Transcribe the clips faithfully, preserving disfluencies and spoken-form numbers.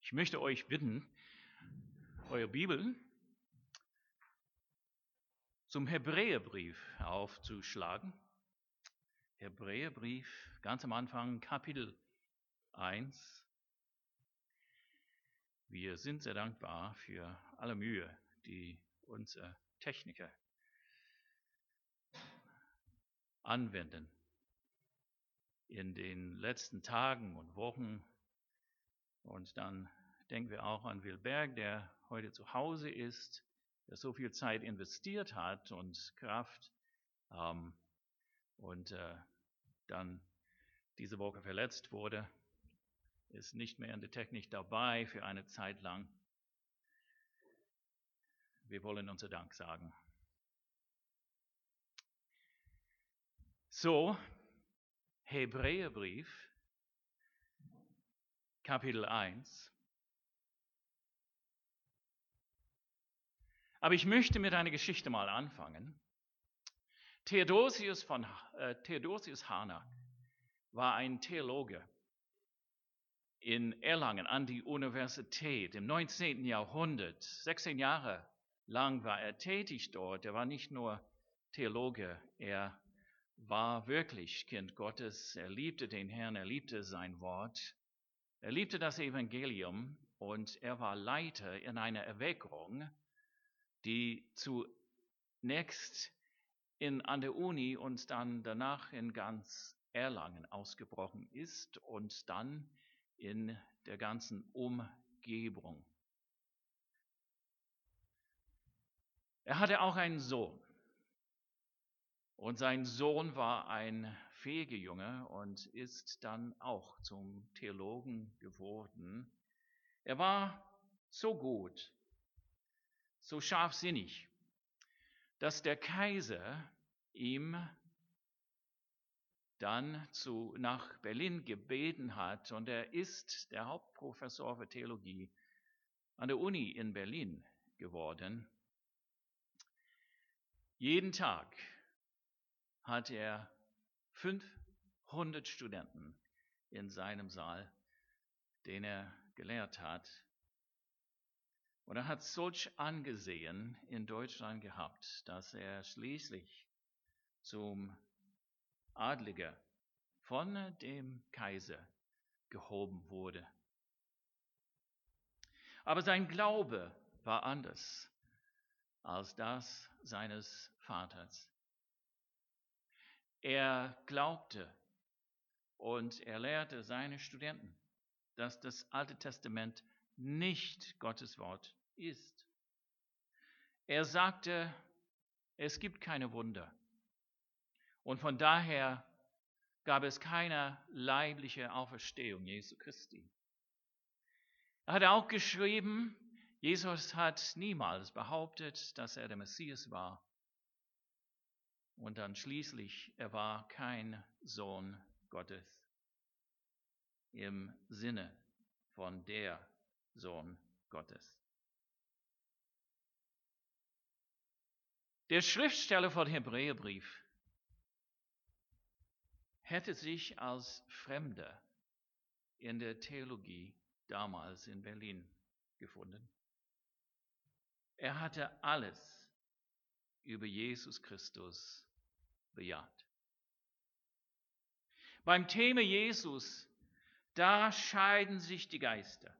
Ich möchte euch bitten, eure Bibel zum Hebräerbrief aufzuschlagen. Hebräerbrief, ganz am Anfang, Kapitel eins. Wir sind sehr dankbar für alle Mühe, die unsere Techniker anwenden in den letzten Tagen und Wochen. Und dann denken wir auch an Wilberg, der heute zu Hause ist, der so viel Zeit investiert hat und Kraft ähm, und äh, dann diese Woche verletzt wurde, ist nicht mehr in der Technik dabei für eine Zeit lang. Wir wollen unseren Dank sagen. So, Hebräerbrief, Kapitel eins. Aber ich möchte mit einer Geschichte mal anfangen. Theodosius von äh, Theodosius Harnack war ein Theologe in Erlangen an die Universität im neunzehnten Jahrhundert. sechzehn Jahre lang war er tätig dort. Er war nicht nur Theologe, er war wirklich Kind Gottes. Er liebte den Herrn, er liebte sein Wort, er liebte das Evangelium und er war Leiter in einer Erweckung, die zunächst in, an der Uni und dann danach in ganz Erlangen ausgebrochen ist und dann in der ganzen Umgebung. Er hatte auch einen Sohn und sein Sohn war ein fähiger Junge und ist dann auch zum Theologen geworden. Er war so gut, so scharfsinnig, dass der Kaiser ihm dann zu, nach Berlin gebeten hat und er ist der Hauptprofessor für Theologie an der Uni in Berlin geworden. Jeden Tag hat er fünfhundert Studenten in seinem Saal, den er gelehrt hat. Und er hat solch Ansehen in Deutschland gehabt, dass er schließlich zum Adliger von dem Kaiser gehoben wurde. Aber sein Glaube war anders als das seines Vaters. Er glaubte und er lehrte seine Studenten, dass das Alte Testament nicht Gottes Wort ist. Er sagte, es gibt keine Wunder. Und von daher gab es keine leibliche Auferstehung Jesu Christi. Er hat auch geschrieben, Jesus hat niemals behauptet, dass er der Messias war. Und dann schließlich, er war kein Sohn Gottes im Sinne von der Sohn Gottes. Der Schriftsteller von Hebräerbrief hätte sich als Fremder in der Theologie damals in Berlin gefunden. Er hatte alles über Jesus Christus bejaht. Beim Thema Jesus, da scheiden sich die Geister.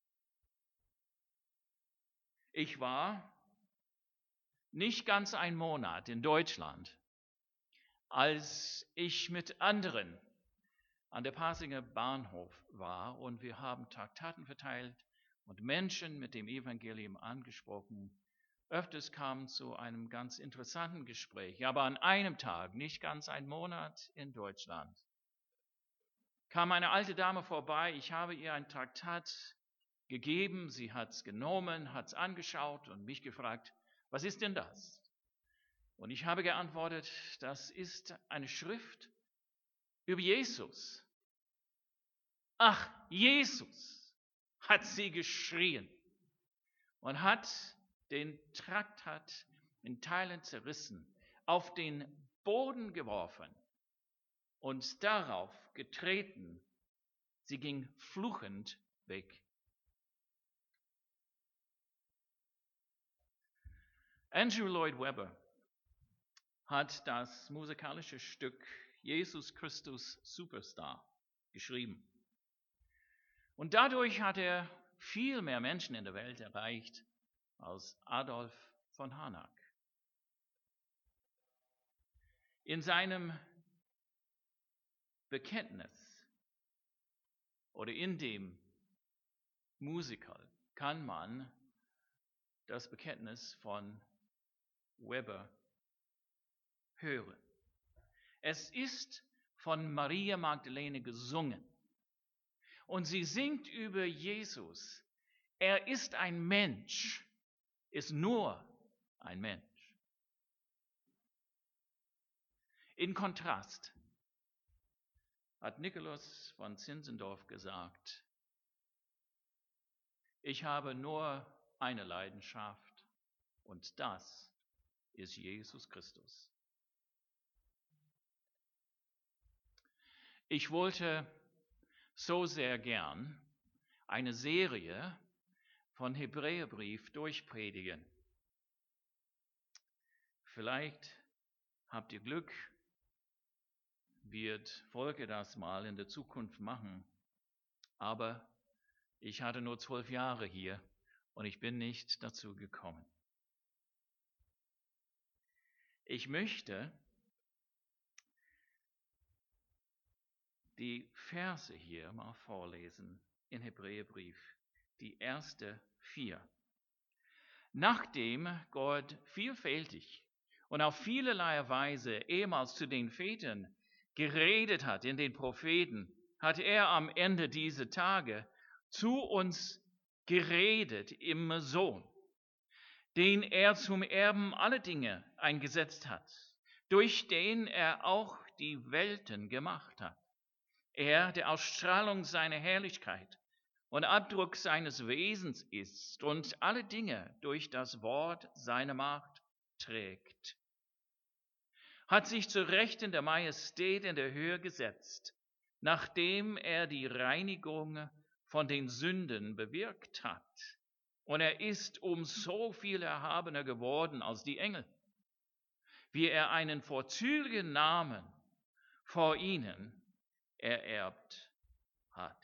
Ich war nicht ganz einen Monat in Deutschland, als ich mit anderen an der Pasinger Bahnhof war und wir haben Traktaten verteilt und Menschen mit dem Evangelium angesprochen. Öfters kam zu einem ganz interessanten Gespräch, aber an einem Tag, nicht ganz einen Monat in Deutschland, kam eine alte Dame vorbei. Ich habe ihr ein Traktat gegeben, sie hat es genommen, hat es angeschaut und mich gefragt, was ist denn das? Und ich habe geantwortet, das ist eine Schrift über Jesus. Ach, Jesus, hat sie geschrien und hat den Traktat in Teilen zerrissen, auf den Boden geworfen und darauf getreten. Sie ging fluchend weg. Andrew Lloyd Webber hat das musikalische Stück Jesus Christus Superstar geschrieben. Und dadurch hat er viel mehr Menschen in der Welt erreicht als Adolf von Harnack. In seinem Bekenntnis oder in dem Musical kann man das Bekenntnis von Webber hören. Es ist von Maria Magdalene gesungen und sie singt über Jesus. Er ist ein Mensch, ist nur ein Mensch. In Kontrast hat Nikolaus von Zinzendorf gesagt, ich habe nur eine Leidenschaft und das ist Jesus Christus. Ich wollte so sehr gern eine Serie von Hebräerbrief durchpredigen. Vielleicht habt ihr Glück, wird Volker das mal in der Zukunft machen, aber ich hatte nur zwölf Jahre hier und ich bin nicht dazu gekommen. Ich möchte die Verse hier mal vorlesen in Hebräerbrief, die erste vier. Nachdem Gott vielfältig und auf vielerlei Weise ehemals zu den Vätern geredet hat in den Propheten, hat er am Ende dieser Tage zu uns geredet im Sohn, den er zum Erben aller Dinge eingesetzt hat, durch den er auch die Welten gemacht hat. Er, der Ausstrahlung seiner Herrlichkeit und Abdruck seines Wesens ist und alle Dinge durch das Wort seiner Macht trägt, hat sich zu Rechten der Majestät in der Höhe gesetzt, nachdem er die Reinigung von den Sünden bewirkt hat. Und er ist um so viel erhabener geworden als die Engel, wie er einen vorzüglichen Namen vor ihnen ererbt hat.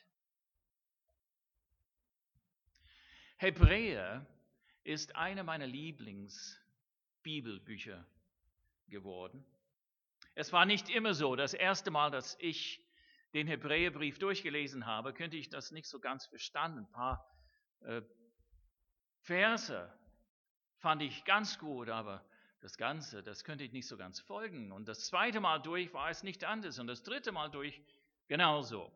Hebräer ist eine meiner Lieblingsbibelbücher geworden. Es war nicht immer so. Das erste Mal, dass ich den Hebräerbrief durchgelesen habe, könnte ich das nicht so ganz verstanden. Ein paar äh, Verse fand ich ganz gut, aber das Ganze, das könnte ich nicht so ganz folgen. Und das zweite Mal durch war es nicht anders und das dritte Mal durch genauso.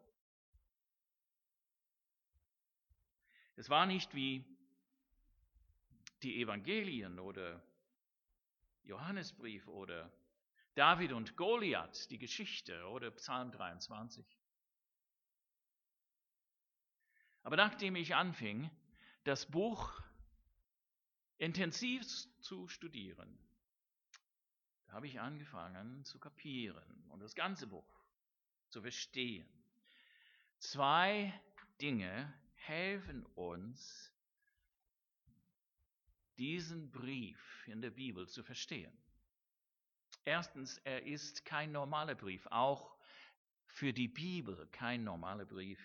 Es war nicht wie die Evangelien oder Johannesbrief oder David und Goliath, die Geschichte oder Psalm dreiundzwanzig. Aber nachdem ich anfing, das Buch intensiv zu studieren, da habe ich angefangen zu kapieren und das ganze Buch zu verstehen. Zwei Dinge helfen uns, diesen Brief in der Bibel zu verstehen. Erstens, er ist kein normaler Brief, auch für die Bibel kein normaler Brief.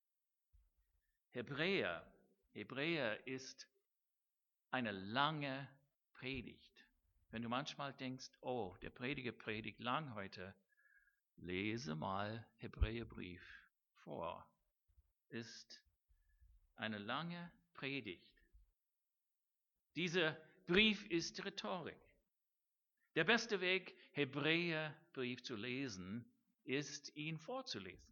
Hebräer, Hebräer ist eine lange Predigt. Wenn du manchmal denkst, oh, der Prediger predigt lang heute, lese mal Hebräerbrief vor. Ist eine lange Predigt. Dieser Brief ist Rhetorik. Der beste Weg, Hebräerbrief zu lesen, ist, ihn vorzulesen.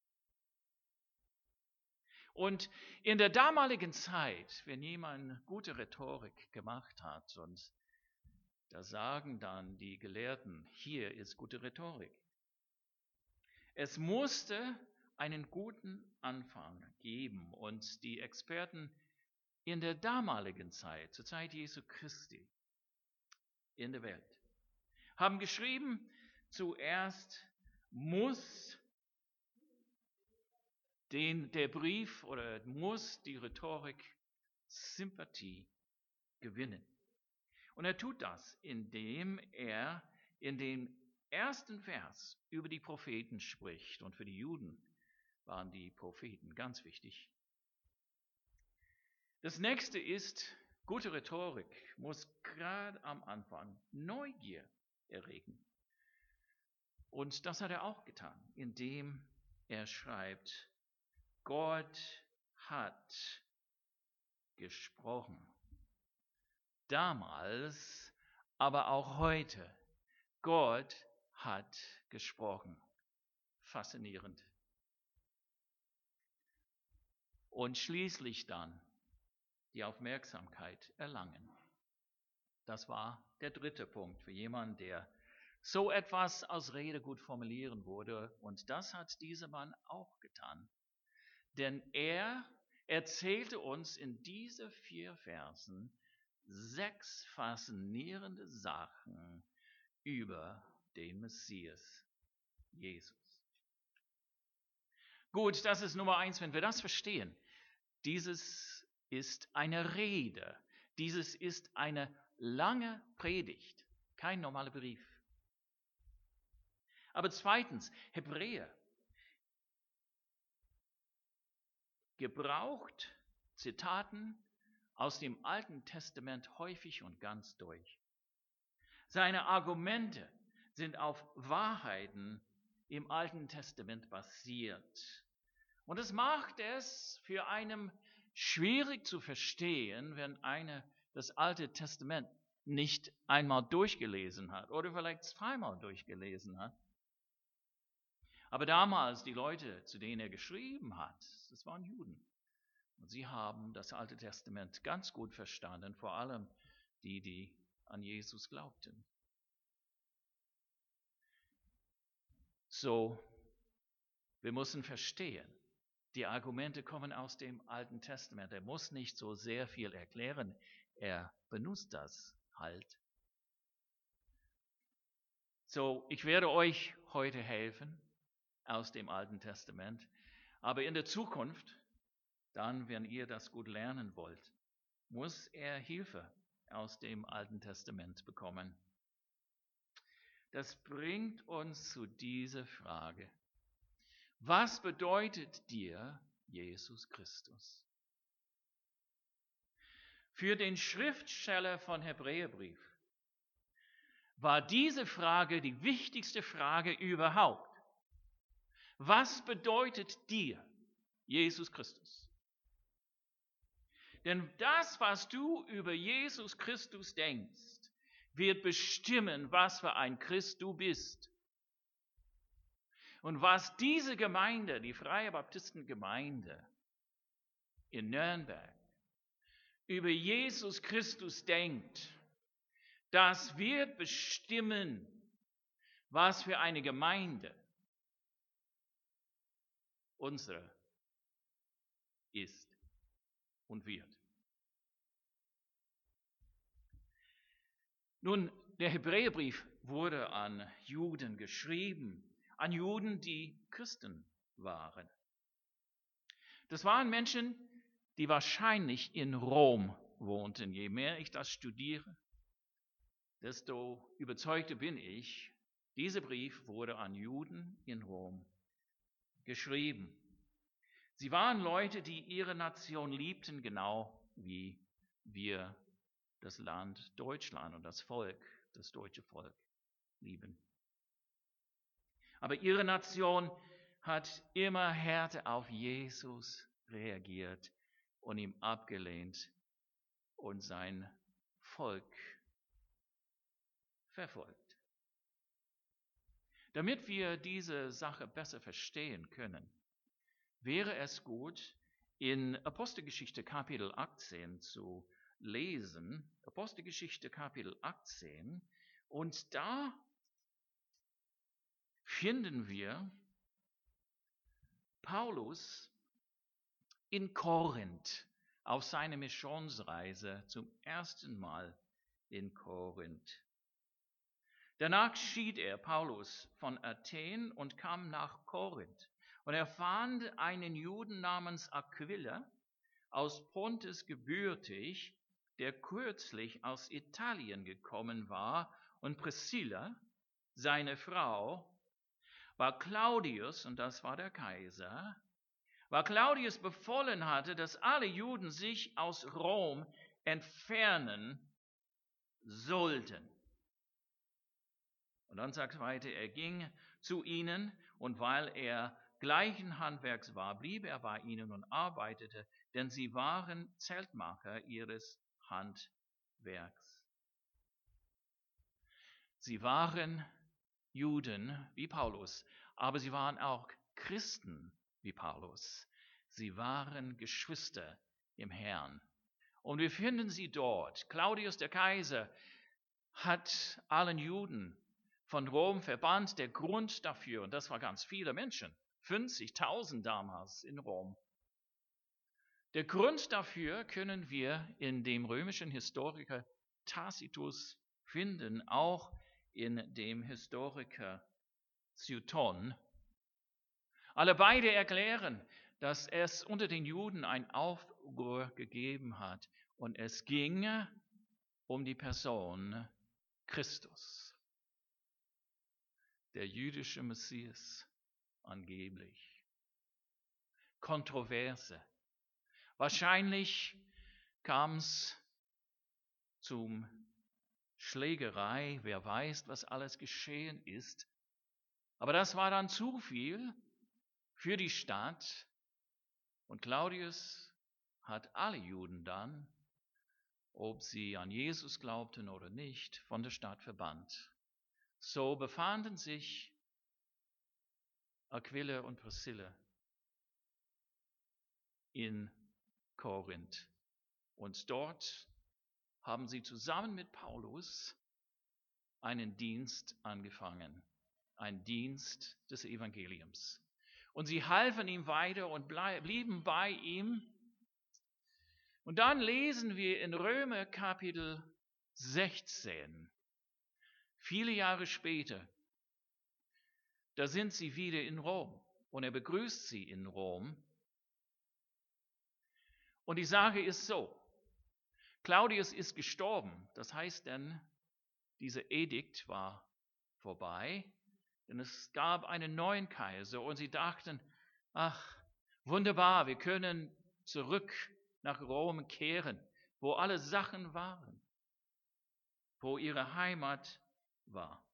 Und in der damaligen Zeit, wenn jemand gute Rhetorik gemacht hat, und da sagen dann die Gelehrten, hier ist gute Rhetorik. Es musste einen guten Anfang geben und die Experten in der damaligen Zeit, zur Zeit Jesu Christi in der Welt, haben geschrieben, zuerst muss den, der Brief oder muss die Rhetorik Sympathie gewinnen. Und er tut das, indem er in dem ersten Vers über die Propheten spricht. Und für die Juden waren die Propheten ganz wichtig. Das nächste ist, gute Rhetorik muss gerade am Anfang Neugier erregen. Und das hat er auch getan, indem er schreibt, Gott hat gesprochen. Damals, aber auch heute. Gott hat gesprochen. Faszinierend. Und schließlich dann die Aufmerksamkeit erlangen. Das war der dritte Punkt für jemanden, der so etwas als Rede gut formulieren würde. Und das hat dieser Mann auch getan. Denn er erzählte uns in diese vier Versen sechs faszinierende Sachen über den Messias, Jesus. Gut, das ist Nummer eins, wenn wir das verstehen. Dieses ist eine Rede. Dieses ist eine lange Predigt, kein normaler Brief. Aber zweitens, Hebräer gebraucht Zitaten aus dem Alten Testament häufig und ganz durch. Seine Argumente sind auf Wahrheiten im Alten Testament basiert. Und es macht es für einen schwierig zu verstehen, wenn einer das Alte Testament nicht einmal durchgelesen hat oder vielleicht zweimal durchgelesen hat. Aber damals, die Leute, zu denen er geschrieben hat, das waren Juden. Und sie haben das Alte Testament ganz gut verstanden, vor allem die, die an Jesus glaubten. So, wir müssen verstehen, die Argumente kommen aus dem Alten Testament. Er muss nicht so sehr viel erklären, er benutzt das halt. So, ich werde euch heute helfen aus dem Alten Testament, aber in der Zukunft, dann, wenn ihr das gut lernen wollt, muss er Hilfe aus dem Alten Testament bekommen. Das bringt uns zu dieser Frage. Was bedeutet dir Jesus Christus? Für den Schriftsteller von Hebräerbrief war diese Frage die wichtigste Frage überhaupt. Was bedeutet dir Jesus Christus? Denn das, was du über Jesus Christus denkst, wird bestimmen, was für ein Christ du bist. Und was diese Gemeinde, die Freie Baptistengemeinde in Nürnberg, über Jesus Christus denkt, das wird bestimmen, was für eine Gemeinde unsere ist und wird. Nun, der Hebräerbrief wurde an Juden geschrieben, an Juden, die Christen waren. Das waren Menschen, die wahrscheinlich in Rom wohnten. Je mehr ich das studiere, desto überzeugter bin ich, dieser Brief wurde an Juden in Rom geschrieben. Sie waren Leute, die ihre Nation liebten, genau wie wir das Land Deutschland und das Volk, das deutsche Volk lieben. Aber ihre Nation hat immer härter auf Jesus reagiert und ihm abgelehnt und sein Volk verfolgt. Damit wir diese Sache besser verstehen können, wäre es gut, in Apostelgeschichte Kapitel achtzehn zu lesen. Apostelgeschichte Kapitel achtzehn. Und da finden wir Paulus in Korinth auf seiner Missionsreise zum ersten Mal in Korinth. Danach schied er, Paulus, von Athen und kam nach Korinth. Und er fand einen Juden namens Aquila, aus Pontus gebürtig, der kürzlich aus Italien gekommen war, und Priscilla, seine Frau, war Claudius, und das war der Kaiser, war Claudius befohlen hatte, dass alle Juden sich aus Rom entfernen sollten. Und dann sagt es weiter, er ging zu ihnen, und weil er gleichen Handwerks war, blieb er bei ihnen und arbeitete, denn sie waren Zeltmacher ihres Handwerks. Sie waren Juden wie Paulus, aber sie waren auch Christen wie Paulus. Sie waren Geschwister im Herrn. Und wir finden sie dort. Claudius der Kaiser hat allen Juden von Rom verbannt. Der Grund dafür, und das war ganz viele Menschen, fünfzigtausend damals in Rom. Der Grund dafür können wir in dem römischen Historiker Tacitus finden, auch in dem Historiker Sueton. Alle beide erklären, dass es unter den Juden ein Aufruhr gegeben hat und es ging um die Person Christus, der jüdische Messias angeblich. Kontroverse. Wahrscheinlich kam es zum Schlägerei, wer weiß, was alles geschehen ist. Aber das war dann zu viel für die Stadt. Und Claudius hat alle Juden dann, ob sie an Jesus glaubten oder nicht, von der Stadt verbannt. So befanden sich Aquila und Priscilla in Korinth. Und dort haben sie zusammen mit Paulus einen Dienst angefangen, einen Dienst des Evangeliums. Und sie halfen ihm weiter und blieben bei ihm. Und dann lesen wir in Römer Kapitel sechzehn, viele Jahre später, da sind sie wieder in Rom und er begrüßt sie in Rom. Und die Sache ist so, Claudius ist gestorben, das heißt dann, dieser Edikt war vorbei, denn es gab einen neuen Kaiser und sie dachten, ach, wunderbar, wir können zurück nach Rom kehren, wo alle Sachen waren, wo ihre Heimat war.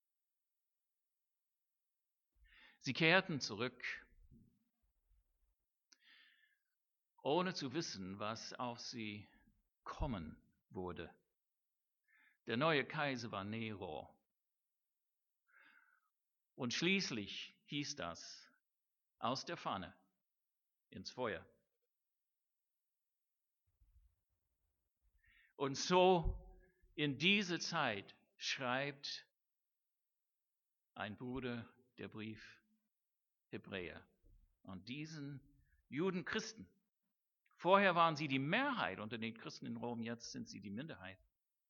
Sie kehrten zurück, ohne zu wissen, was auf sie kommen würde. Der neue Kaiser war Nero. Und schließlich hieß das, aus der Pfanne ins Feuer. Und so in diese Zeit schreibt ein Bruder der Brief Hebräer an diesen Judenchristen. Vorher waren sie die Mehrheit unter den Christen in Rom, jetzt sind sie die Minderheit.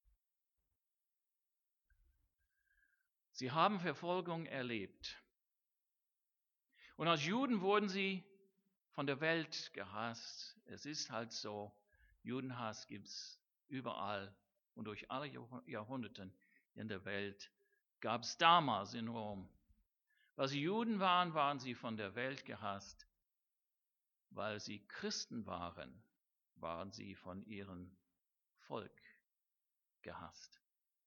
Sie haben Verfolgung erlebt. Und als Juden wurden sie von der Welt gehasst. Es ist halt so, Judenhass gibt es überall und durch alle Jahrhunderte in der Welt. Gab es damals in Rom. Weil sie Juden waren, waren sie von der Welt gehasst. Weil sie Christen waren, waren sie von ihrem Volk gehasst.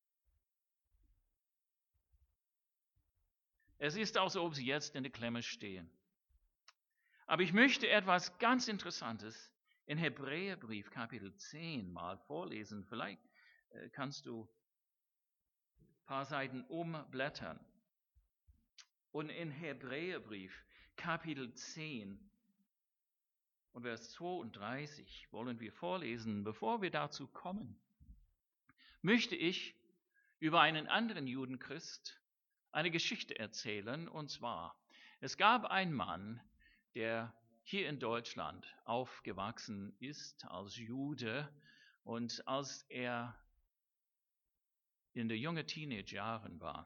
Es ist auch so, ob sie jetzt in der Klemme stehen. Aber ich möchte etwas ganz Interessantes in Hebräerbrief Kapitel zehn mal vorlesen. Vielleicht kannst du ein paar Seiten umblättern. Und in Hebräerbrief Kapitel zehn und Vers zweiunddreißig wollen wir vorlesen. Bevor wir dazu kommen, möchte ich über einen anderen Judenchrist eine Geschichte erzählen. Und zwar, es gab einen Mann, der hier in Deutschland aufgewachsen ist als Jude. Und als er in den jungen Teenagerjahren war,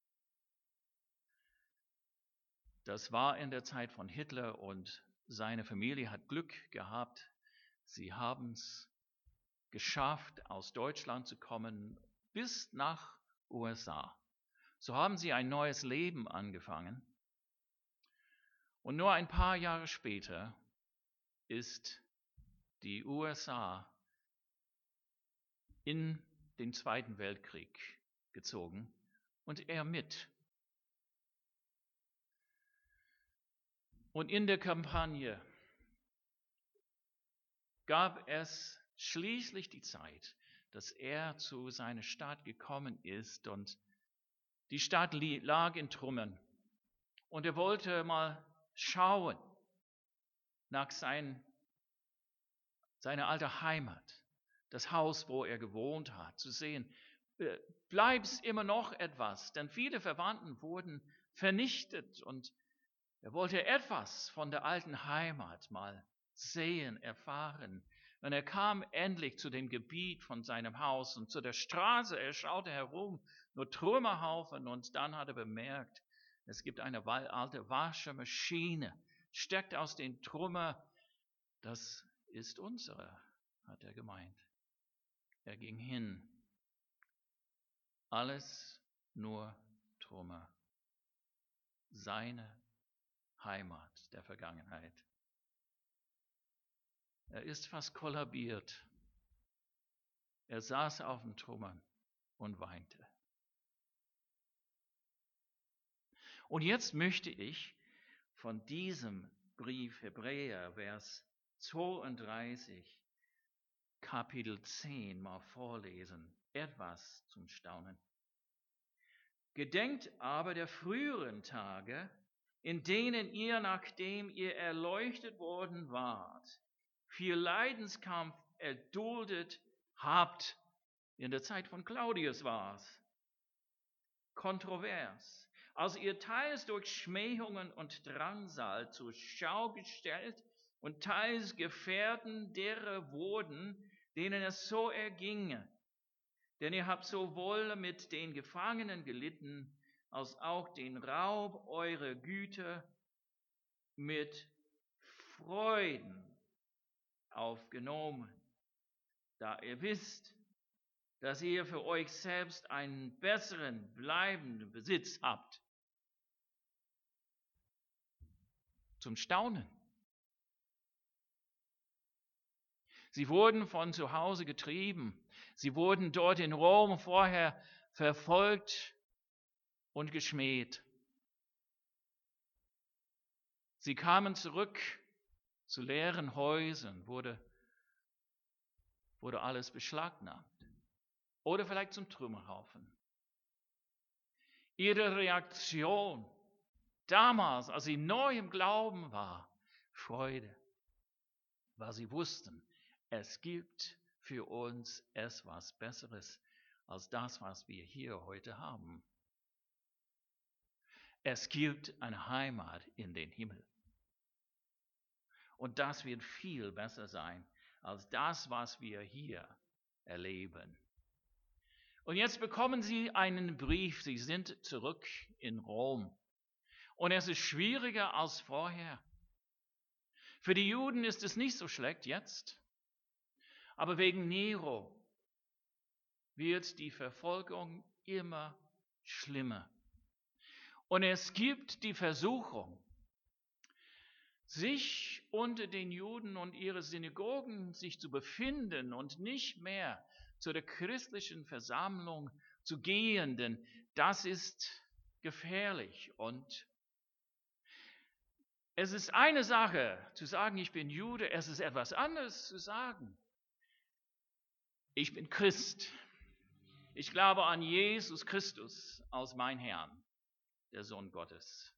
das war in der Zeit von Hitler und seine Familie hat Glück gehabt. Sie haben es geschafft, aus Deutschland zu kommen bis nach U S A. So haben sie ein neues Leben angefangen. Und nur ein paar Jahre später ist die U S A in den Zweiten Weltkrieg gezogen und er mit. Und in der Kampagne gab es schließlich die Zeit, dass er zu seiner Stadt gekommen ist und die Stadt lag in Trümmern. Und er wollte mal schauen nach sein, seiner alten Heimat, das Haus, wo er gewohnt hat, zu sehen, bleibt es immer noch etwas, denn viele Verwandten wurden vernichtet und er wollte etwas von der alten Heimat mal sehen, erfahren. Und er kam endlich zu dem Gebiet von seinem Haus und zu der Straße. Er schaute herum, nur Trümmerhaufen, und dann hat er bemerkt, es gibt eine alte Waschmaschine, steckt aus den Trümmern. Das ist unsere, hat er gemeint. Er ging hin. Alles nur Trümmer. Seine Heimat der Vergangenheit. Er ist fast kollabiert. Er saß auf den Trümmern und weinte. Und jetzt möchte ich von diesem Brief Hebräer, Vers zweiunddreißig, Kapitel zehn mal vorlesen, etwas zum Staunen. Gedenkt aber der früheren Tage, in denen ihr, nachdem ihr erleuchtet worden wart, viel Leidenskampf erduldet habt. In der Zeit von Claudius war es kontrovers, als ihr teils durch Schmähungen und Drangsal zur Schau gestellt und teils Gefährten derer wurden, denen es so erginge. Denn ihr habt sowohl mit den Gefangenen gelitten, als auch den Raub eurer Güter mit Freuden aufgenommen, da ihr wisst, dass ihr für euch selbst einen besseren, bleibenden Besitz habt. Zum Staunen. Sie wurden von zu Hause getrieben. Sie wurden dort in Rom vorher verfolgt und geschmäht. Sie kamen zurück zu leeren Häusern, wurde, wurde alles beschlagnahmt. Oder vielleicht zum Trümmerhaufen. Ihre Reaktion damals, als sie neu im Glauben war, Freude, weil sie wussten, es gibt für uns etwas Besseres als das, was wir hier heute haben. Es gibt eine Heimat in den Himmel. Und das wird viel besser sein als das, was wir hier erleben. Und jetzt bekommen sie einen Brief. Sie sind zurück in Rom. Und es ist schwieriger als vorher. Für die Juden ist es nicht so schlecht jetzt. Aber wegen Nero wird die Verfolgung immer schlimmer. Und es gibt die Versuchung, sich unter den Juden und ihre Synagogen sich zu befinden und nicht mehr zu der christlichen Versammlung zu gehen, denn das ist gefährlich. Und es ist eine Sache zu sagen, ich bin Jude, es ist etwas anderes zu sagen, ich bin Christ. Ich glaube an Jesus Christus als mein Herrn, der Sohn Gottes.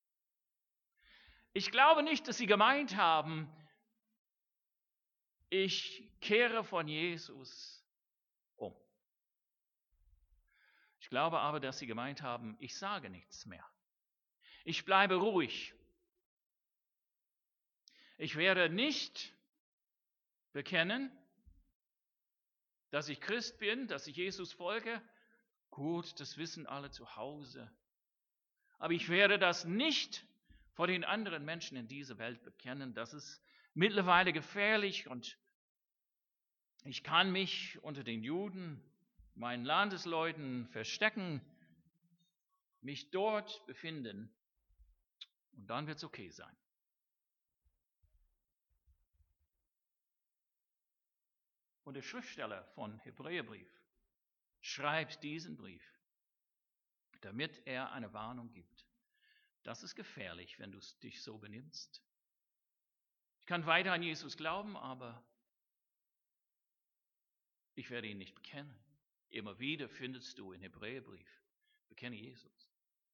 Ich glaube nicht, dass sie gemeint haben, ich kehre von Jesus um. Ich glaube aber, dass sie gemeint haben, ich sage nichts mehr. Ich bleibe ruhig. Ich werde nicht bekennen, dass ich Christ bin, dass ich Jesus folge. Gut, das wissen alle zu Hause. Aber ich werde das nicht vor den anderen Menschen in dieser Welt bekennen. Das ist mittlerweile gefährlich und Ich kann mich unter den Juden, meinen Landesleuten verstecken, mich dort befinden und dann wird es okay sein. Und der Schriftsteller von Hebräerbrief schreibt diesen Brief, damit er eine Warnung gibt. Das ist gefährlich, wenn du dich so benimmst. Ich kann weiter an Jesus glauben, aber ich werde ihn nicht bekennen. Immer wieder findest du in Hebräerbrief, bekenne Jesus.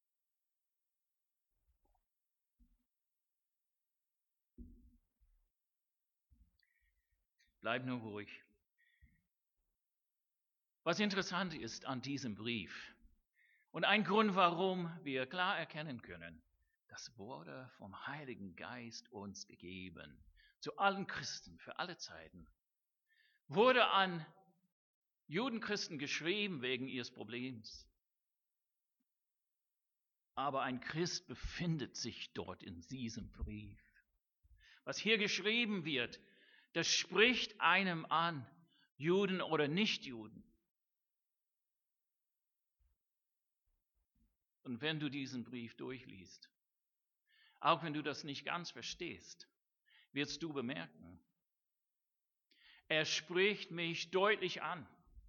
Bleib nur ruhig. Was interessant ist an diesem Brief und ein Grund, warum wir klar erkennen können, das wurde vom Heiligen Geist uns gegeben, zu allen Christen, für alle Zeiten, wurde an Judenchristen geschrieben wegen ihres Problems. Aber ein Christ befindet sich dort in diesem Brief. Was hier geschrieben wird, das spricht einem an, Juden oder Nichtjuden. Und wenn du diesen Brief durchliest, auch wenn du das nicht ganz verstehst, wirst du bemerken, er spricht mich deutlich an.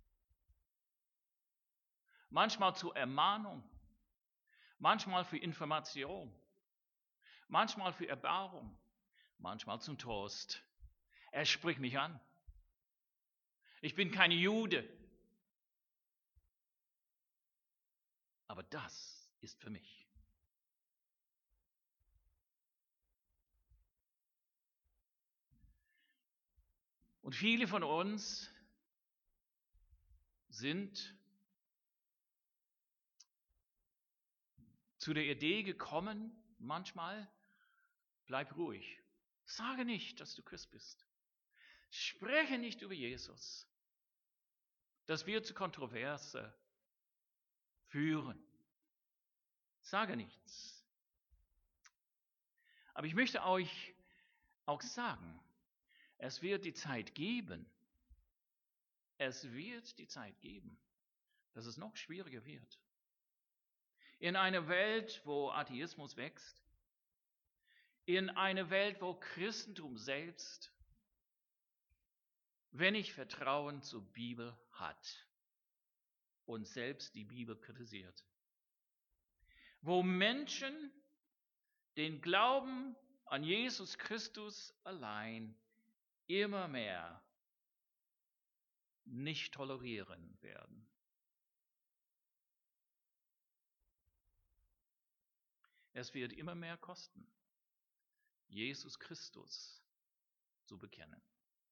Manchmal zur Ermahnung, manchmal für Information, manchmal für Erbauung, manchmal zum Trost. Er spricht mich an. Ich bin kein Jude, aber das ist für mich. Und viele von uns sind zu der Idee gekommen, manchmal, bleib ruhig. Sage nicht, dass du Christ bist. Spreche nicht über Jesus. Das wird zu Kontroverse führen. Sage nichts. Aber ich möchte euch auch sagen, es wird die Zeit geben, es wird die Zeit geben, dass es noch schwieriger wird. In einer Welt, wo Atheismus wächst, in einer Welt, wo Christentum selbst wenig Vertrauen zur Bibel hat und selbst die Bibel kritisiert, wo Menschen den Glauben an Jesus Christus allein immer mehr nicht tolerieren werden. Es wird immer mehr kosten, Jesus Christus zu bekennen.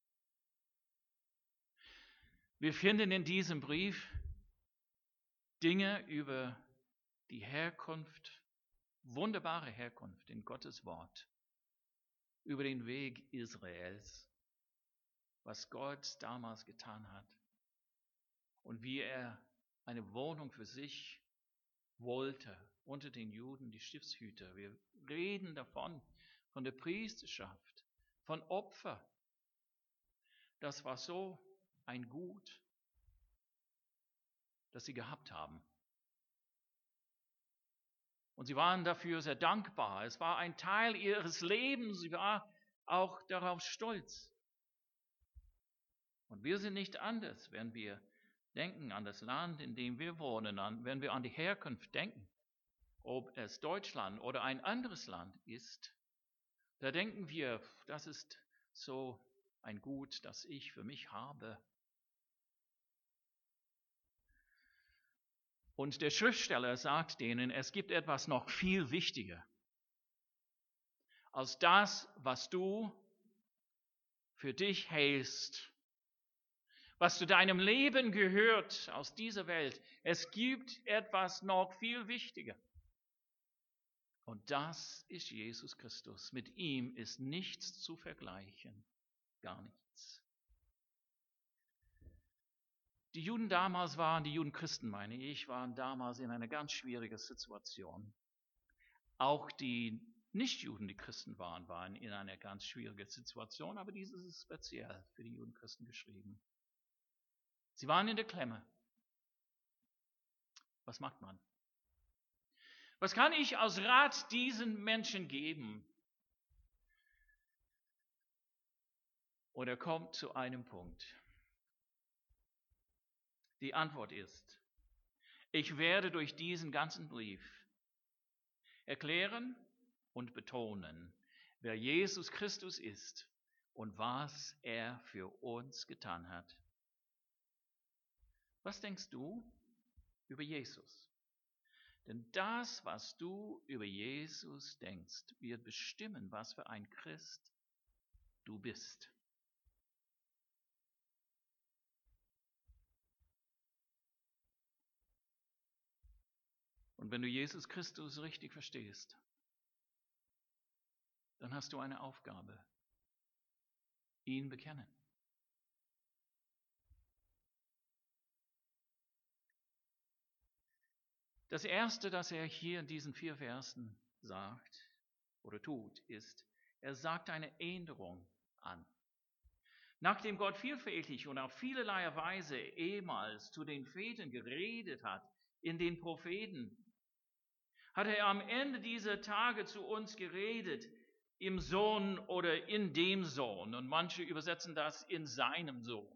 Wir finden in diesem Brief Dinge über die Herkunft, wunderbare Herkunft in Gottes Wort, über den Weg Israels, was Gott damals getan hat und wie er eine Wohnung für sich wollte unter den Juden, die Stiftshüter. Wir reden davon, von der Priesterschaft, von Opfer. Das war so ein Gut, das sie gehabt haben. Und sie waren dafür sehr dankbar. Es war ein Teil ihres Lebens. Sie war auch darauf stolz. Und wir sind nicht anders, wenn wir denken an das Land, in dem wir wohnen, an, wenn wir an die Herkunft denken, ob es Deutschland oder ein anderes Land ist. Da denken wir, das ist so ein Gut, das ich für mich habe. Und der Schriftsteller sagt denen, es gibt etwas noch viel wichtiger als das, was du für dich hältst, was zu deinem Leben gehört aus dieser Welt. Es gibt etwas noch viel wichtiger. Und das ist Jesus Christus. Mit ihm ist nichts zu vergleichen, gar nichts. Die Juden damals waren, die Judenchristen meine ich, waren damals in einer ganz schwierigen Situation. Auch die Nichtjuden, die Christen waren, waren in einer ganz schwierigen Situation, aber dieses ist speziell für die Judenchristen geschrieben. Sie waren in der Klemme. Was macht man? Was kann ich als Rat diesen Menschen geben? Und er kommt zu einem Punkt. Die Antwort ist, ich werde durch diesen ganzen Brief erklären und betonen, wer Jesus Christus ist und was er für uns getan hat. Was denkst du über Jesus? Denn das, was du über Jesus denkst, wird bestimmen, was für ein Christ du bist. Und wenn du Jesus Christus richtig verstehst, dann hast du eine Aufgabe, ihn bekennen. Das Erste, das er hier in diesen vier Versen sagt oder tut, ist, er sagt eine Änderung an. Nachdem Gott vielfältig und auf vielerlei Weise ehemals zu den Vätern geredet hat, in den Propheten, hat er am Ende dieser Tage zu uns geredet, im Sohn oder in dem Sohn. Und manche übersetzen das in seinem Sohn.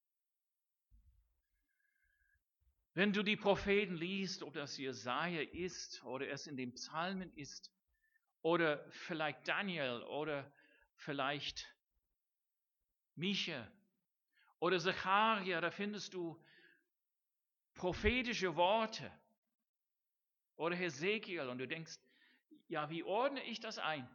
Wenn du die Propheten liest, ob das Jesaja ist oder es in den Psalmen ist oder vielleicht Daniel oder vielleicht Micha oder Zacharia, da findest du prophetische Worte oder Hesekiel und du denkst, ja, wie ordne ich das ein?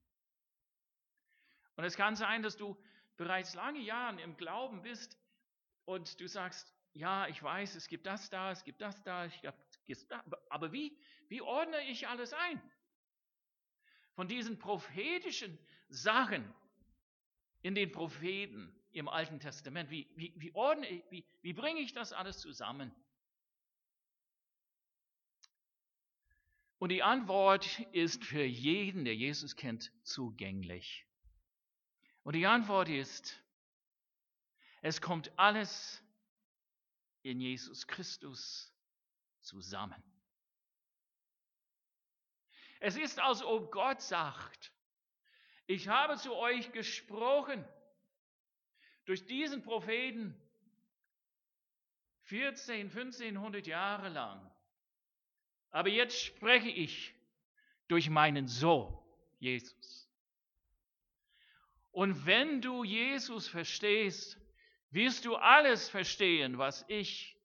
Und es kann sein, dass du bereits lange Jahre im Glauben bist und du sagst, ja, ich weiß, es gibt das da, es gibt das da, es gibt das, aber wie, wie ordne ich alles ein? Von diesen prophetischen Sachen in den Propheten im Alten Testament, wie, wie, wie ordne ich, wie, wie bringe ich das alles zusammen? Und die Antwort ist für jeden, der Jesus kennt, zugänglich. Und die Antwort ist, es kommt alles in Jesus Christus zusammen. Es ist, als ob Gott sagt, ich habe zu euch gesprochen durch diesen Propheten vierzehn, fünfzehnhundert Jahre lang. Aber jetzt spreche ich durch meinen Sohn, Jesus. Und wenn du Jesus verstehst, wirst du alles verstehen, was ich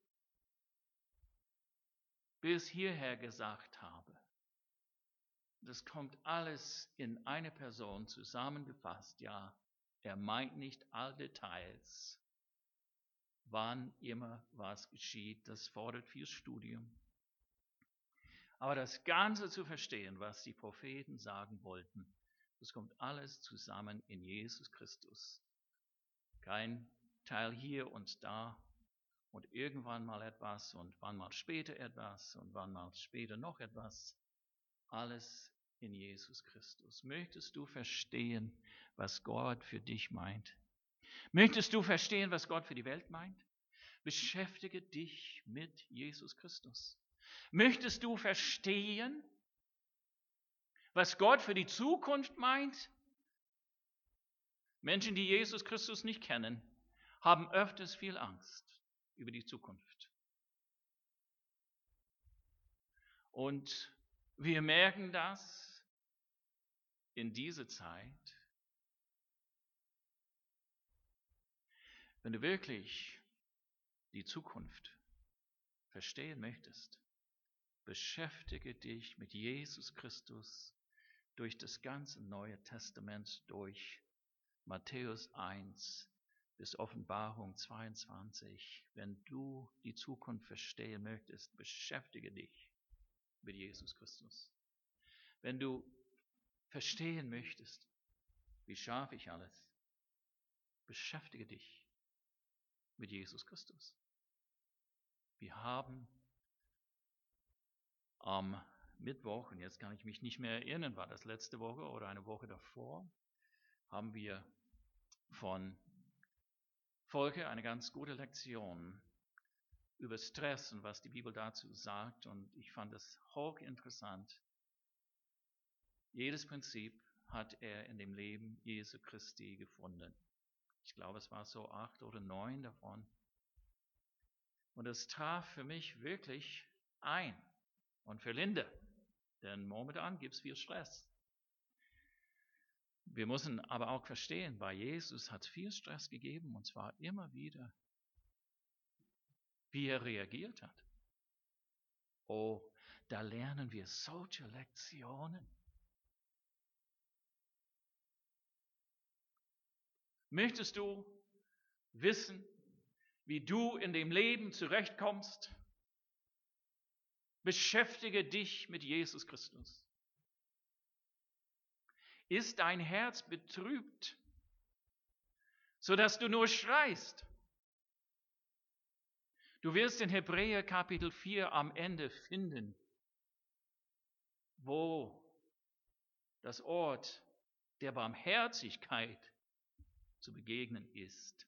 bis hierher gesagt habe. Das kommt alles in eine Person zusammengefasst. Ja, er meint nicht alle Details. Wann immer was geschieht, das fordert viel Studium. Aber das Ganze zu verstehen, was die Propheten sagen wollten, das kommt alles zusammen in Jesus Christus. Kein Teil hier und da und irgendwann mal etwas und wann mal später etwas und wann mal später noch etwas. Alles in Jesus Christus. Möchtest du verstehen, was Gott für dich meint? Möchtest du verstehen, was Gott für die Welt meint? Beschäftige dich mit Jesus Christus. Möchtest du verstehen, was Gott für die Zukunft meint? Menschen, die Jesus Christus nicht kennen, haben öfters viel Angst über die Zukunft. Und wir merken das in dieser Zeit. Wenn du wirklich die Zukunft verstehen möchtest, beschäftige dich mit Jesus Christus durch das ganze Neue Testament, durch Matthäus eins bis Offenbarung zweiundzwanzig. Wenn du die Zukunft verstehen möchtest, beschäftige dich mit Jesus Christus. Wenn du verstehen möchtest, wie schaffe ich alles, beschäftige dich mit Jesus Christus. Wir haben am Mittwoch, und jetzt kann ich mich nicht mehr erinnern, war das letzte Woche oder eine Woche davor, haben wir von Volker eine ganz gute Lektion über Stress und was die Bibel dazu sagt. Und ich fand es hochinteressant. Jedes Prinzip hat er in dem Leben Jesu Christi gefunden. Ich glaube, es war so acht oder neun davon. Und es traf für mich wirklich ein. Und für Linde. Denn momentan gibt es viel Stress. Wir müssen aber auch verstehen, bei Jesus hat es viel Stress gegeben, und zwar immer wieder, wie er reagiert hat. Oh, da lernen wir solche Lektionen. Möchtest du wissen, wie du in dem Leben zurechtkommst? Beschäftige dich mit Jesus Christus. Ist dein Herz betrübt, sodass du nur schreist? Du wirst in Hebräer Kapitel vier am Ende finden, wo das Ort der Barmherzigkeit zu begegnen ist.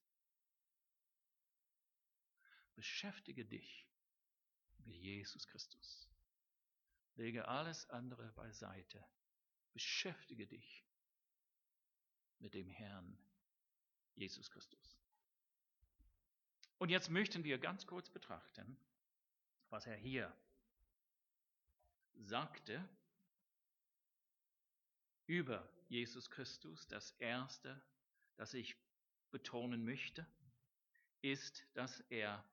Beschäftige dich mit Jesus Christus. Lege alles andere beiseite. Beschäftige dich mit dem Herrn Jesus Christus. Und jetzt möchten wir ganz kurz betrachten, was er hier sagte über Jesus Christus. Das Erste, das ich betonen möchte, ist, dass er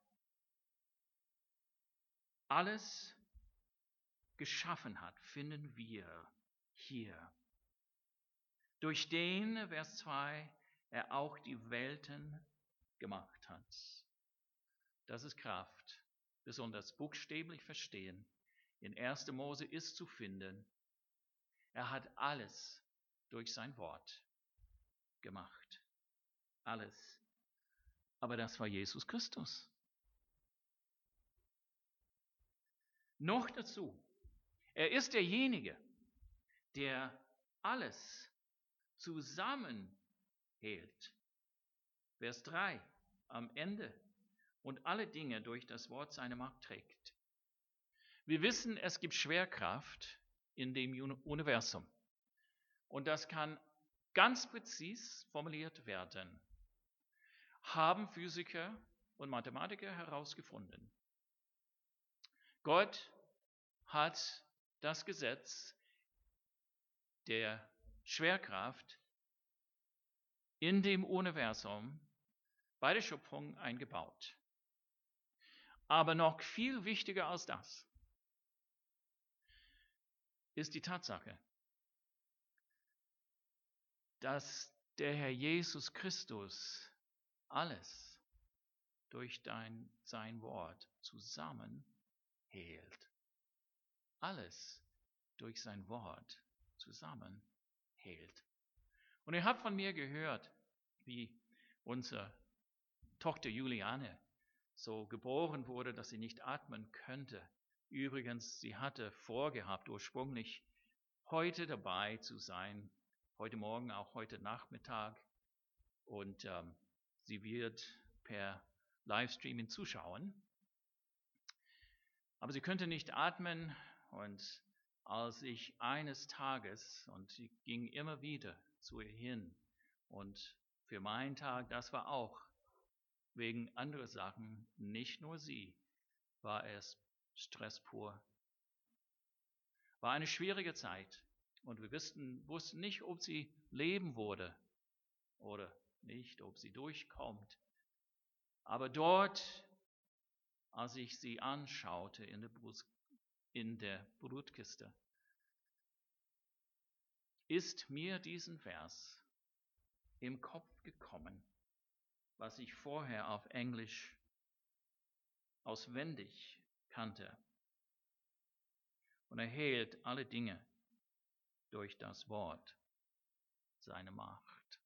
alles geschaffen hat, finden wir hier. Durch den, Vers zwei, er auch die Welten gemacht hat. Das ist Kraft, besonders buchstäblich verstehen. In erster Mose ist zu finden, er hat alles durch sein Wort gemacht. Alles. Aber das war Jesus Christus. Noch dazu, er ist derjenige, der alles zusammenhält. Vers drei am Ende. Und alle Dinge durch das Wort seine Macht trägt. Wir wissen, es gibt Schwerkraft in dem Universum. Und das kann ganz präzis formuliert werden. Haben Physiker und Mathematiker herausgefunden. Gott hat das Gesetz der Schwerkraft in dem Universum bei der Schöpfung eingebaut. Aber noch viel wichtiger als das ist die Tatsache, dass der Herr Jesus Christus alles durch dein, sein Wort zusammenhält. Alles durch sein Wort zusammenhält. Und ihr habt von mir gehört, wie unsere Tochter Juliane so geboren wurde, dass sie nicht atmen könnte. Übrigens, sie hatte vorgehabt, ursprünglich heute dabei zu sein, heute Morgen, auch heute Nachmittag. Und ähm, sie wird per Livestreaming zuschauen. Aber sie könnte nicht atmen. Und als ich eines Tages, und sie ging immer wieder zu ihr hin, und für meinen Tag, das war auch wegen anderer Sachen, nicht nur sie, war es Stress pur. War eine schwierige Zeit und wir wussten, wussten nicht, ob sie leben würde oder nicht, ob sie durchkommt. Aber dort, als ich sie anschaute in der, Brust, in der Blutkiste, ist mir diesen Vers im Kopf gekommen, was ich vorher auf Englisch auswendig kannte. Und er hält alle Dinge durch das Wort seine Macht.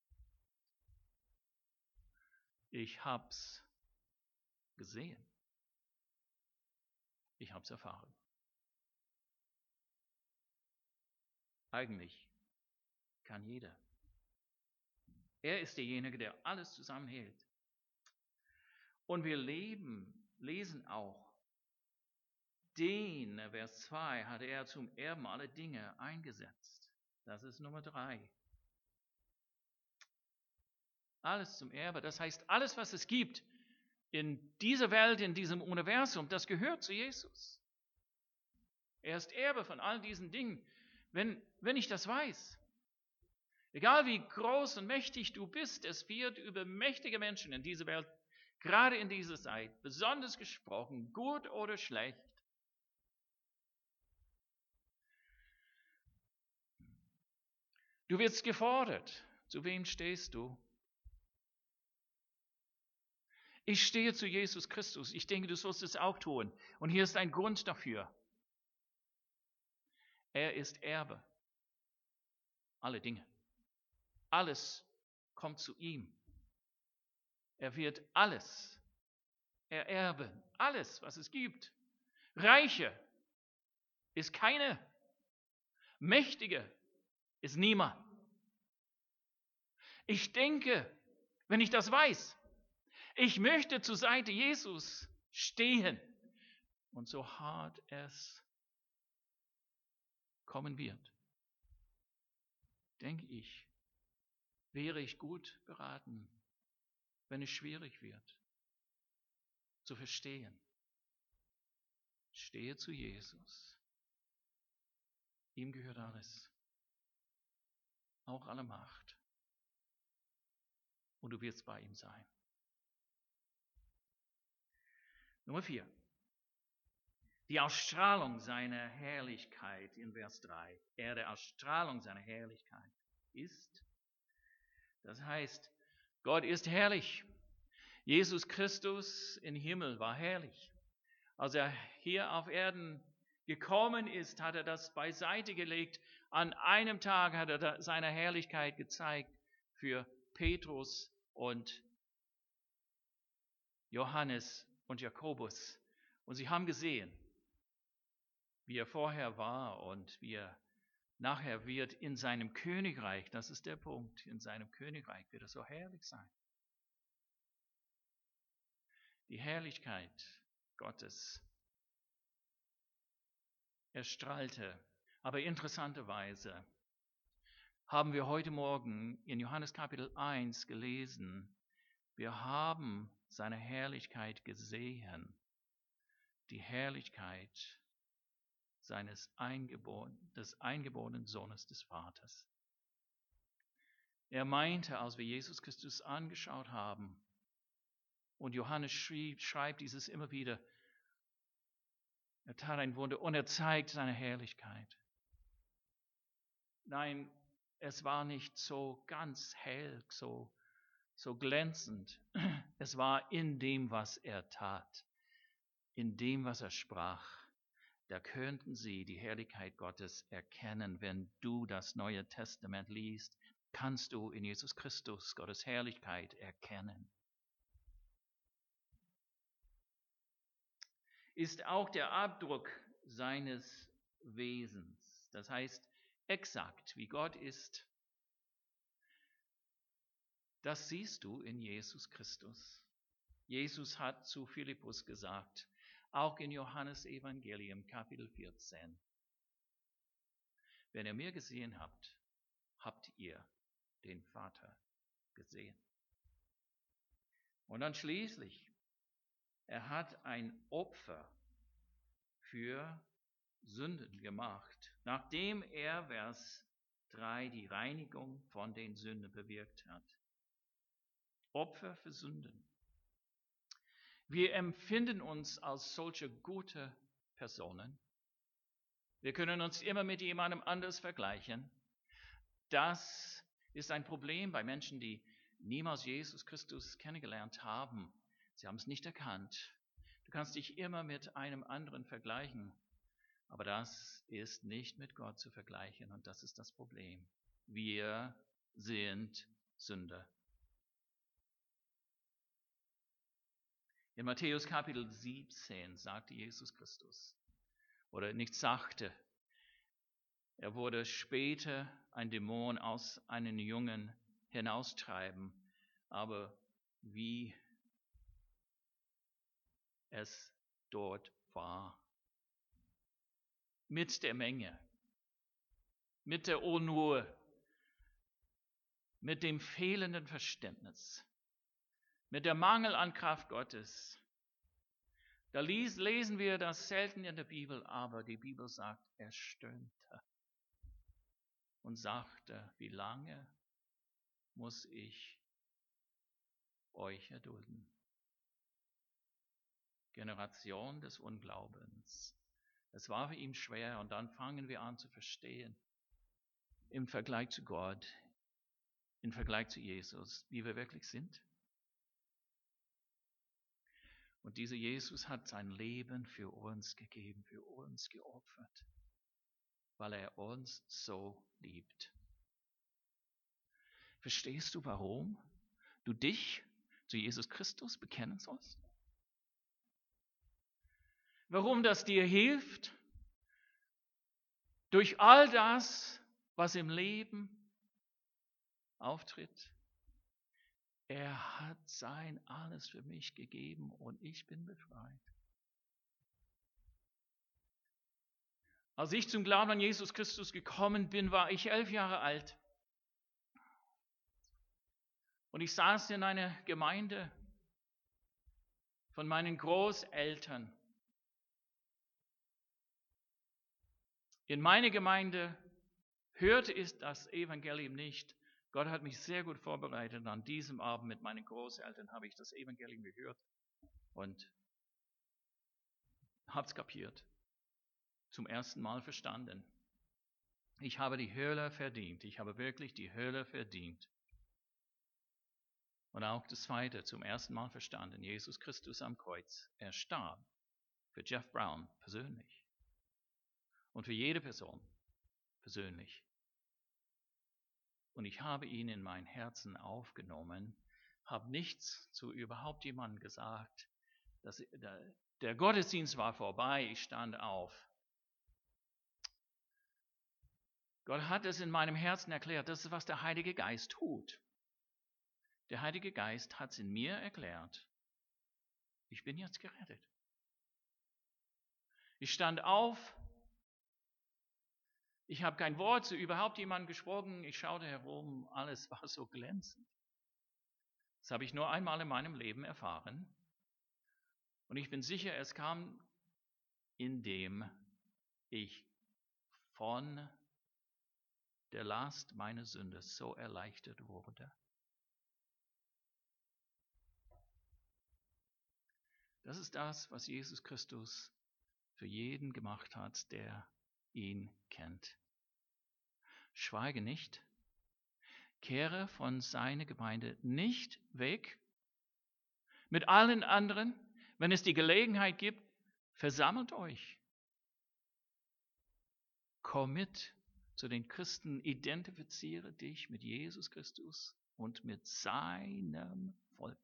Ich hab's gesehen. Ich hab's erfahren. Eigentlich kann jeder. Er ist derjenige, der alles zusammenhält. Und wir leben lesen auch, den, Vers zwei, hatte er zum Erben aller Dinge eingesetzt. Das ist Nummer drei. Alles zum Erbe, das heißt, alles, was es gibt in dieser Welt, in diesem Universum, das gehört zu Jesus. Er ist Erbe von all diesen Dingen. Wenn, wenn ich das weiß, egal wie groß und mächtig du bist, es wird über mächtige Menschen in dieser Welt, gerade in dieser Zeit, besonders gesprochen, gut oder schlecht. Du wirst gefordert. Zu wem stehst du? Ich stehe zu Jesus Christus. Ich denke, du sollst es auch tun. Und hier ist ein Grund dafür. Er ist Erbe. Alle Dinge. Alles kommt zu ihm. Er wird alles ererben. Alles, was es gibt. Reiche ist keine. Mächtige ist niemand. Ich denke, wenn ich das weiß, ich möchte zur Seite Jesus stehen. Und so hart es kommen wird, denke ich, wäre ich gut beraten, wenn es schwierig wird, zu verstehen. Stehe zu Jesus. Ihm gehört alles, auch alle Macht. Und du wirst bei ihm sein. Nummer vier. Die Ausstrahlung seiner Herrlichkeit in Vers drei. Er, der Ausstrahlung seiner Herrlichkeit ist. Das heißt, Gott ist herrlich. Jesus Christus im Himmel war herrlich. Als er hier auf Erden gekommen ist, hat er das beiseite gelegt. An einem Tag hat er seine Herrlichkeit gezeigt für Petrus und Johannes und Jakobus. Und sie haben gesehen, wie er vorher war und wie er nachher wird in seinem Königreich. Das ist der Punkt. In seinem Königreich wird er so herrlich sein. Die Herrlichkeit Gottes erstrahlte. Aber interessanterweise haben wir heute Morgen in Johannes Kapitel eins gelesen, wir haben seine Herrlichkeit gesehen. Die Herrlichkeit seines Eingeborenen, des eingeborenen Sohnes des Vaters. Er meinte, als wir Jesus Christus angeschaut haben, und Johannes schrieb, schreibt dieses immer wieder, er tat ein Wunder und er zeigt seine Herrlichkeit. Nein, es war nicht so ganz hell, so, so glänzend. Es war in dem, was er tat, in dem, was er sprach. Da könnten sie die Herrlichkeit Gottes erkennen. Wenn du das Neue Testament liest, kannst du in Jesus Christus Gottes Herrlichkeit erkennen. Ist auch der Abdruck seines Wesens. Das heißt, exakt wie Gott ist. Das siehst du in Jesus Christus. Jesus hat zu Philippus gesagt, auch in Johannes Evangelium Kapitel vierzehn, wenn ihr mir gesehen habt, habt ihr den Vater gesehen. Und dann schließlich, er hat ein Opfer für Sünden gemacht, nachdem er, Vers drei, die Reinigung von den Sünden bewirkt hat. Opfer für Sünden. Wir empfinden uns als solche gute Personen. Wir können uns immer mit jemandem anders vergleichen. Das ist ein Problem bei Menschen, die niemals Jesus Christus kennengelernt haben. Sie haben es nicht erkannt. Du kannst dich immer mit einem anderen vergleichen, aber das ist nicht mit Gott zu vergleichen und das ist das Problem. Wir sind Sünder. In Matthäus Kapitel siebzehn sagte Jesus Christus, oder nicht sagte, er wurde später ein Dämon aus einem Jungen hinaustreiben, aber wie es dort war. Mit der Menge, mit der Unruhe, mit dem fehlenden Verständnis, mit der Mangel an Kraft Gottes. Da lesen wir das selten in der Bibel, aber die Bibel sagt, er stöhnte und sagte, wie lange muss ich euch erdulden? Generation des Unglaubens. Es war für ihn schwer und dann fangen wir an zu verstehen, im Vergleich zu Gott, im Vergleich zu Jesus, wie wir wirklich sind. Und dieser Jesus hat sein Leben für uns gegeben, für uns geopfert, weil er uns so liebt. Verstehst du, warum du dich zu Jesus Christus bekennen sollst? Warum das dir hilft, durch all das, was im Leben auftritt? Er hat sein alles für mich gegeben und ich bin befreit. Als ich zum Glauben an Jesus Christus gekommen bin, war ich elf Jahre alt. Und ich saß in einer Gemeinde von meinen Großeltern. In meiner Gemeinde hörte ich das Evangelium nicht. Gott hat mich sehr gut vorbereitet. Und an diesem Abend mit meinen Großeltern habe ich das Evangelium gehört und habe es kapiert. Zum ersten Mal verstanden. Ich habe die Hölle verdient. Ich habe wirklich die Hölle verdient. Und auch das Zweite, zum ersten Mal verstanden. Jesus Christus am Kreuz. Er starb für Jeff Brown persönlich. Und für jede Person persönlich. Und ich habe ihn in mein Herzen aufgenommen, habe nichts zu überhaupt jemandem gesagt. Das, der, der Gottesdienst war vorbei, ich stand auf. Gott hat es in meinem Herzen erklärt, das ist, was der Heilige Geist tut. Der Heilige Geist hat es in mir erklärt. Ich bin jetzt gerettet. Ich stand auf. Ich habe kein Wort zu überhaupt jemandem gesprochen. Ich schaute herum, alles war so glänzend. Das habe ich nur einmal in meinem Leben erfahren. Und ich bin sicher, es kam, indem ich von der Last meiner Sünde so erleichtert wurde. Das ist das, was Jesus Christus für jeden gemacht hat, der ihn kennt. Schweige nicht, kehre von seiner Gemeinde nicht weg. Mit allen anderen, wenn es die Gelegenheit gibt, versammelt euch. Komm mit zu den Christen, identifiziere dich mit Jesus Christus und mit seinem Volk.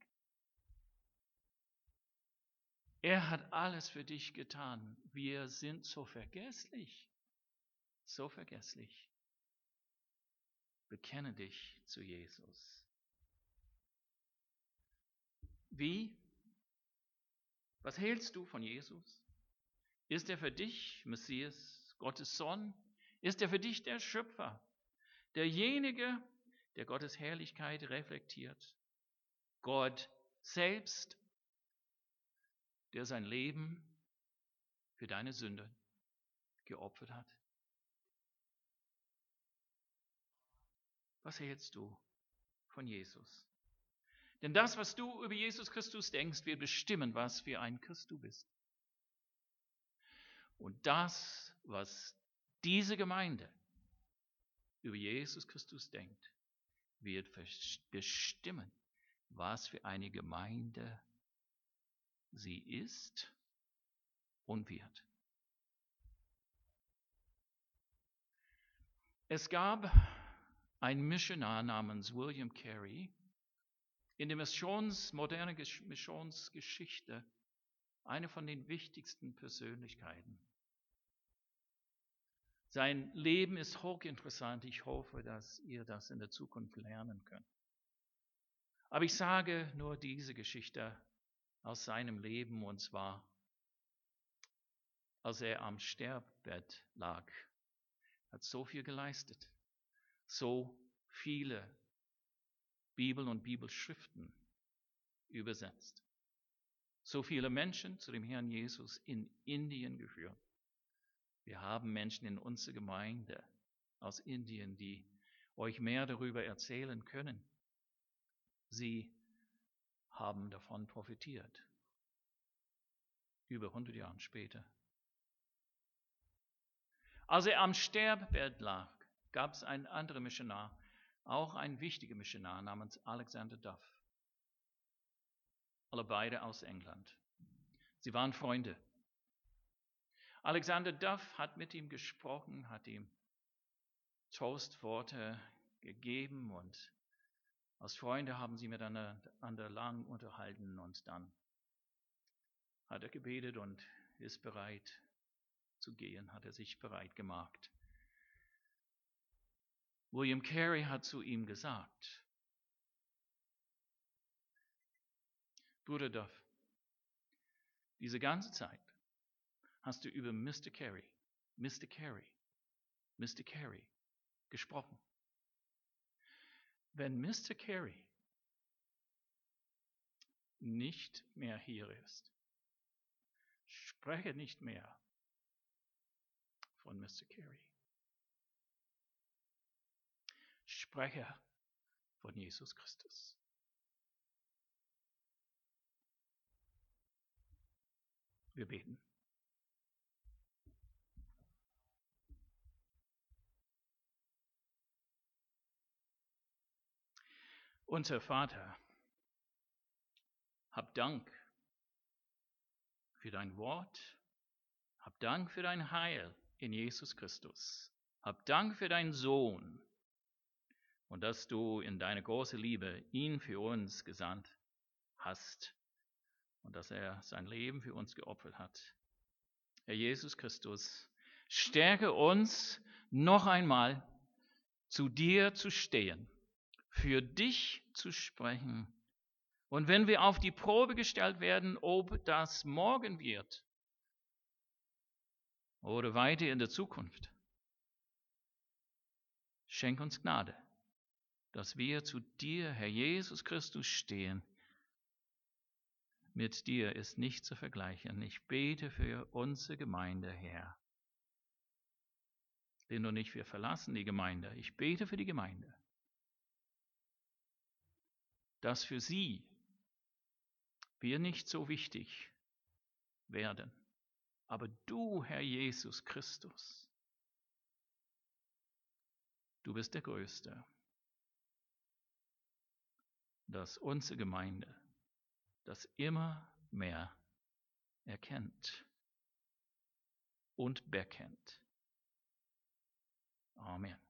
Er hat alles für dich getan. Wir sind so vergesslich, so vergesslich. Bekenne dich zu Jesus. Wie? Was hältst du von Jesus? Ist er für dich Messias, Gottes Sohn? Ist er für dich der Schöpfer? Derjenige, der Gottes Herrlichkeit reflektiert? Gott selbst, der sein Leben für deine Sünde geopfert hat? Was hältst du von Jesus? Denn das, was du über Jesus Christus denkst, wird bestimmen, was für ein Christ du bist. Und das, was diese Gemeinde über Jesus Christus denkt, wird bestimmen, was für eine Gemeinde sie ist und wird. Es gab einen Missionar namens William Carey, in der Missions, modernen Missionsgeschichte eine von den wichtigsten Persönlichkeiten. Sein Leben ist hochinteressant. Ich hoffe, dass ihr das in der Zukunft lernen könnt. Aber ich sage nur diese Geschichte, aus seinem Leben, und zwar als er am Sterbebett lag. Er hat so viel geleistet, so viele Bibel und Bibelschriften übersetzt, so viele Menschen zu dem Herrn Jesus in Indien geführt. Wir haben Menschen in unserer Gemeinde aus Indien, die euch mehr darüber erzählen können. Sie haben davon profitiert, über hundert Jahre später. Als er am Sterbebett lag, gab es einen anderen Missionar, auch ein wichtiger Missionar namens Alexander Duff. Alle beide aus England. Sie waren Freunde. Alexander Duff hat mit ihm gesprochen, hat ihm Trostworte gegeben, und als Freunde haben sie miteinander lang unterhalten, und dann hat er gebetet und ist bereit zu gehen, hat er sich bereit gemacht. William Carey hat zu ihm gesagt: Bruder Duff, diese ganze Zeit hast du über Mister Carey, Mister Carey, Mister Carey gesprochen. Wenn Mister Carey nicht mehr hier ist, spreche nicht mehr von Mister Carey. Spreche von Jesus Christus. Wir beten. Unser Vater, hab Dank für dein Wort, hab Dank für dein Heil in Jesus Christus, hab Dank für deinen Sohn und dass du in deiner großen Liebe ihn für uns gesandt hast und dass er sein Leben für uns geopfert hat. Herr Jesus Christus, stärke uns noch einmal, zu dir zu stehen, für dich zu sprechen. Und wenn wir auf die Probe gestellt werden, ob das morgen wird oder weiter in der Zukunft, schenk uns Gnade, dass wir zu dir, Herr Jesus Christus, stehen. Mit dir ist nicht zu vergleichen. Ich bete für unsere Gemeinde, Herr. Denn und nicht wir verlassen die Gemeinde. Ich bete für die Gemeinde, dass für sie wir nicht so wichtig werden. Aber du, Herr Jesus Christus, du bist der Größte, dass unsere Gemeinde das immer mehr erkennt und bekennt. Amen.